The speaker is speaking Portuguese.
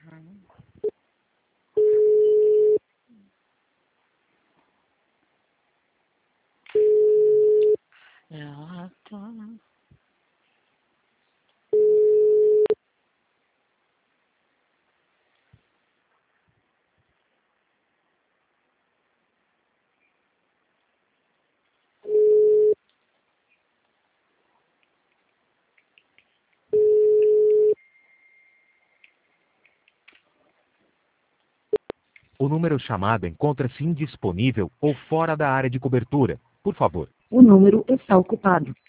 O número chamado encontra-se indisponível ou fora da área de cobertura. Por favor. O número está ocupado.